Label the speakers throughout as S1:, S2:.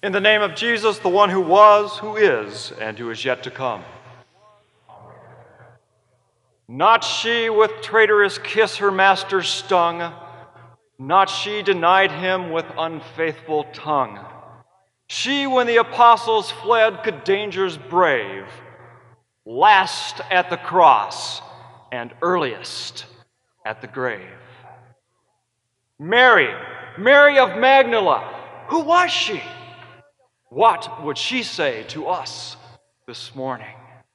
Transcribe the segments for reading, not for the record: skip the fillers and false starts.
S1: In the name of Jesus, the one who was, who is, and who is yet to come. Not she with traitorous kiss her master stung, not she denied him with unfaithful tongue. She, when the apostles fled, could dangers brave, last at the cross and earliest at the grave. Mary of Magdala, who was she? What would she say to us this morning?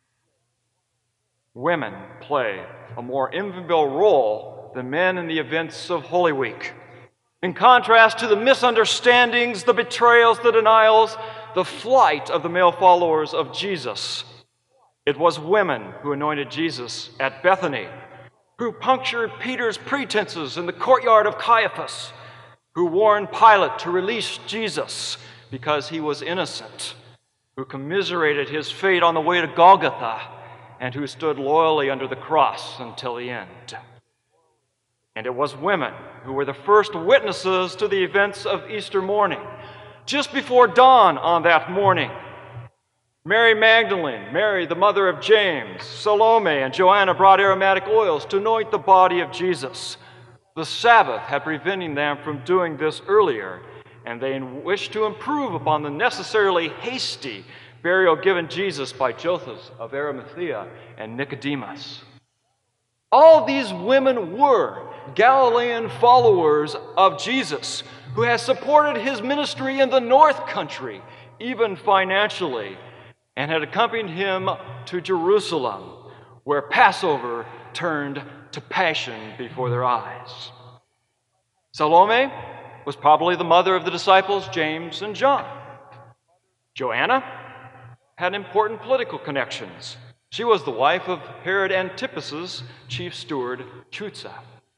S1: Women play a more invaluable role than men in the events of Holy Week. In contrast to the misunderstandings, the betrayals, the denials, the flight of the male followers of Jesus, it was women who anointed Jesus at Bethany, who punctured Peter's pretenses in the courtyard of Caiaphas, who warned Pilate to release Jesus because he was innocent, who commiserated his fate on the way to Golgotha, and who stood loyally under the cross until the end. And it was women who were the first witnesses to the events of Easter morning. Just before dawn on that morning, Mary Magdalene, Mary the mother of James, Salome, and Joanna brought aromatic oils to anoint the body of Jesus. The Sabbath had prevented them from doing this earlier, and they wished to improve upon the necessarily hasty burial given Jesus by Joseph of Arimathea and Nicodemus. All these women were Galilean followers of Jesus who had supported his ministry in the North Country, even financially, and had accompanied him to Jerusalem, where Passover turned to passion before their eyes. Salome was probably the mother of the disciples James and John. Joanna had important political connections. She was the wife of Herod Antipas's chief steward, Chuza.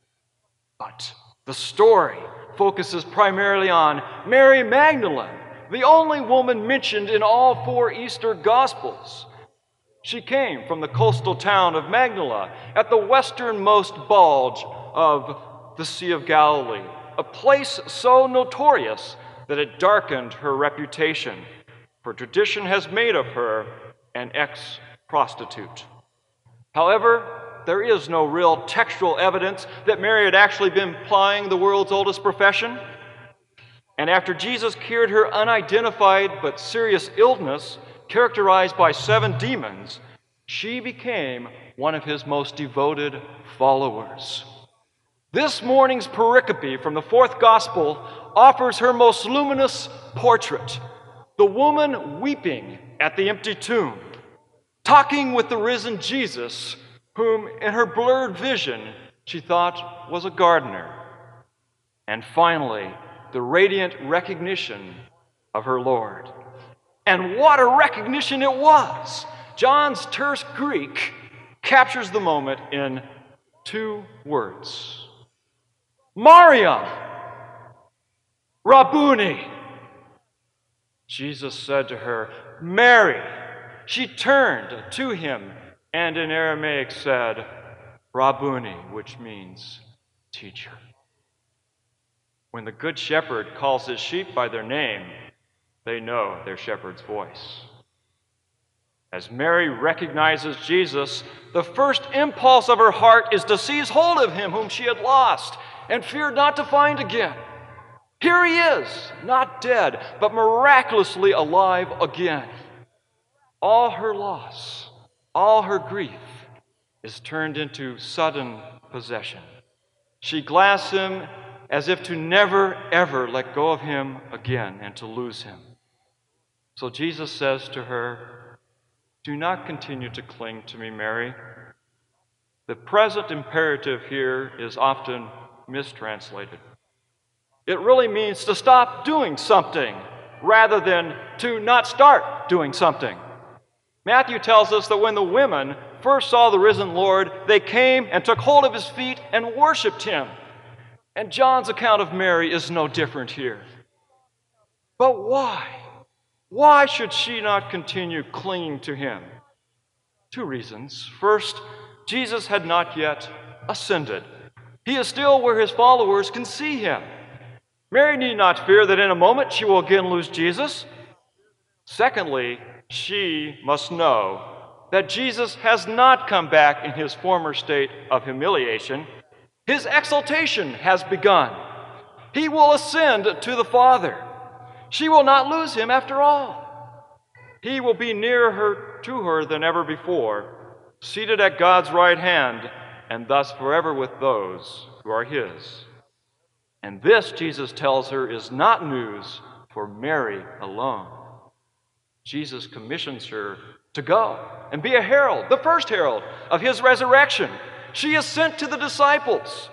S1: But the story focuses primarily on Mary Magdalene, the only woman mentioned in all four Easter Gospels. She came from the coastal town of Magdala at the westernmost bulge of the Sea of Galilee, a place so notorious that it darkened her reputation, for tradition has made of her an ex-prostitute. However, there is no real textual evidence that Mary had actually been plying the world's oldest profession. And after Jesus cured her unidentified but serious illness, characterized by 7 demons, she became one of his most devoted followers. This morning's pericope from the 4th Gospel offers her most luminous portrait, the woman weeping at the empty tomb, talking with the risen Jesus, whom in her blurred vision she thought was a gardener. And finally, the radiant recognition of her Lord. And what a recognition it was! John's terse Greek captures the moment in 2 words. Mariam, Rabboni. Jesus said to her, Mary. She turned to him and in Aramaic said, Rabboni, which means teacher. When the good shepherd calls his sheep by their name, they know their shepherd's voice. As Mary recognizes Jesus, the first impulse of her heart is to seize hold of him whom she had lost and feared not to find again. Here he is, not dead, but miraculously alive again. All her loss, all her grief is turned into sudden possession. She grasps him as if to never, ever let go of him again and to lose him. So Jesus says to her, do not continue to cling to me, Mary. The present imperative here is often mistranslated. It really means to stop doing something rather than to not start doing something. Matthew tells us that when the women first saw the risen Lord, they came and took hold of his feet and worshiped him. And John's account of Mary is no different here. But why? Why should she not continue clinging to him? 2 reasons. First, Jesus had not yet ascended. He is still where his followers can see him. Mary need not fear that in a moment she will again lose Jesus. Secondly, she must know that Jesus has not come back in his former state of humiliation. His exaltation has begun. He will ascend to the Father. She will not lose him after all. He will be nearer to her than ever before, seated at God's right hand, and thus forever with those who are his. And this, Jesus tells her, is not news for Mary alone. Jesus commissions her to go and be a herald, the first herald of his resurrection. She is sent to the disciples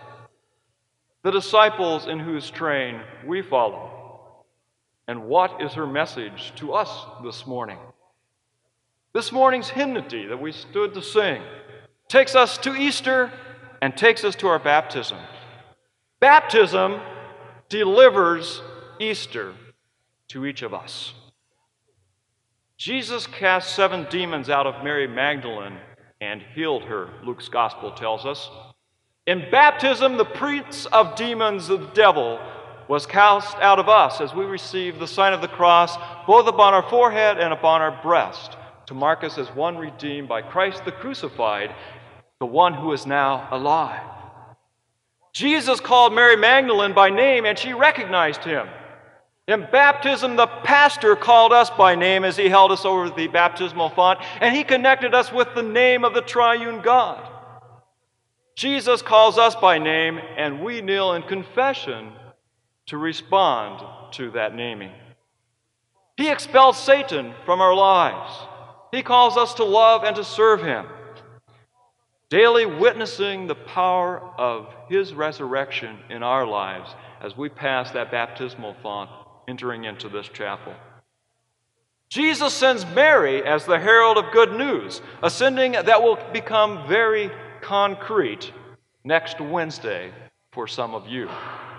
S1: in whose train we follow. And what is her message to us this morning? This morning's hymnody that we stood to sing takes us to Easter and takes us to our baptism. Baptism delivers Easter to each of us. Jesus cast 7 demons out of Mary Magdalene and healed her, Luke's gospel tells us. In baptism, the prince of demons, the devil, was cast out of us as we receive the sign of the cross both upon our forehead and upon our breast to mark us as one redeemed by Christ the crucified, the one who is now alive. Jesus called Mary Magdalene by name and she recognized him. In baptism, the pastor called us by name as he held us over the baptismal font, and he connected us with the name of the triune God. Jesus calls us by name, and we kneel in confession to respond to that naming. He expelled Satan from our lives. He calls us to love and to serve him, daily witnessing the power of his resurrection in our lives as we pass that baptismal font entering into this chapel. Jesus sends Mary as the herald of good news, a sending that will become very concrete next Wednesday for some of you.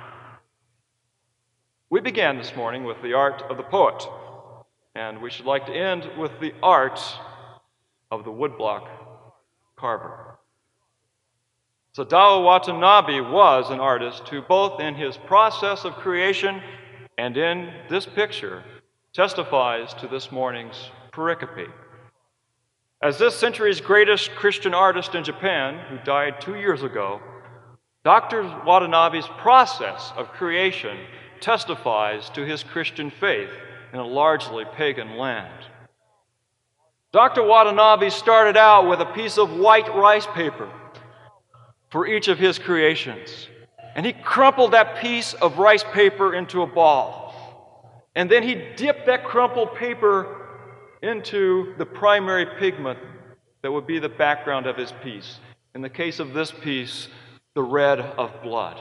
S1: We began this morning with the art of the poet, and we should like to end with the art of the woodblock carver. Sadao Watanabe was an artist who, both in his process of creation and in this picture, testifies to this morning's pericope. As this century's greatest Christian artist in Japan, who died 2 years ago, Dr. Watanabe's process of creation testifies to his Christian faith in a largely pagan land. Dr. Watanabe started out with a piece of white rice paper for each of his creations. And he crumpled that piece of rice paper into a ball. And then he dipped that crumpled paper into the primary pigment that would be the background of his piece. In the case of this piece, the red of blood.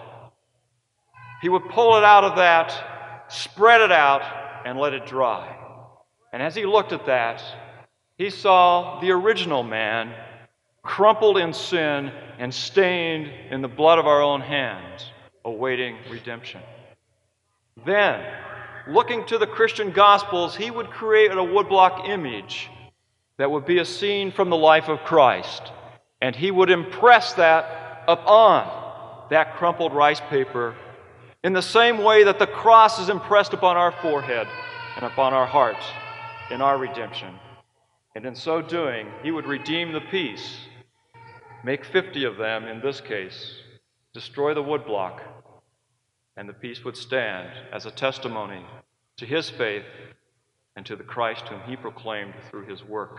S1: He would pull it out of that, spread it out, and let it dry. And as he looked at that, he saw the original man crumpled in sin and stained in the blood of our own hands, awaiting redemption. Then, looking to the Christian Gospels, he would create a woodblock image that would be a scene from the life of Christ, and he would impress that upon that crumpled rice paper in the same way that the cross is impressed upon our forehead and upon our hearts in our redemption. And in so doing, he would redeem the piece, make 50 of them in this case, destroy the woodblock, and the piece would stand as a testimony to his faith and to the Christ whom he proclaimed through his work.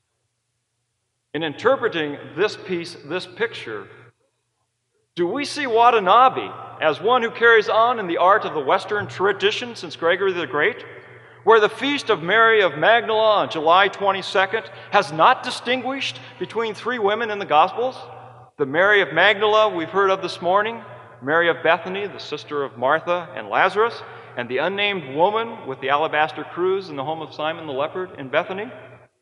S1: In interpreting this piece, this picture, do we see Watanabe as one who carries on in the art of the Western tradition since Gregory the Great, where the feast of Mary of Magdala on July 22nd has not distinguished between 3 women in the Gospels? The Mary of Magdala we've heard of this morning, Mary of Bethany, the sister of Martha and Lazarus, and the unnamed woman with the alabaster cruse in the home of Simon the leper in Bethany.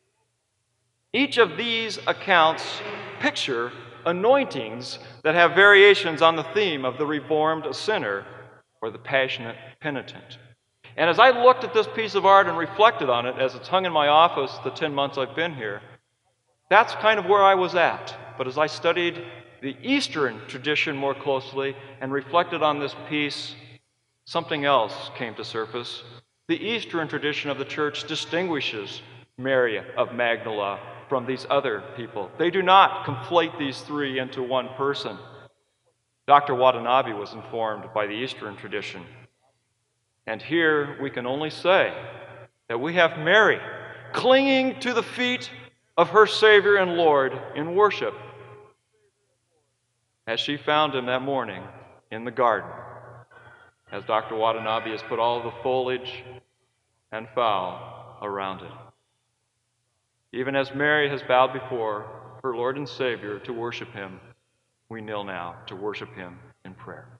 S1: Each of these accounts picture anointings that have variations on the theme of the reformed sinner or the passionate penitent. And as I looked at this piece of art and reflected on it as it's hung in my office the 10 months I've been here, that's kind of where I was at. But as I studied the Eastern tradition more closely and reflected on this piece, something else came to surface. The Eastern tradition of the Church distinguishes Mary of Magdala from these other people. They do not conflate these three into one person. Dr. Watanabe was informed by the Eastern tradition. And here we can only say that we have Mary clinging to the feet of her Savior and Lord in worship, as she found him that morning in the garden, as Dr. Watanabe has put all the foliage and fowl around it. Even as Mary has bowed before her Lord and Savior to worship him, we kneel now to worship him in prayer.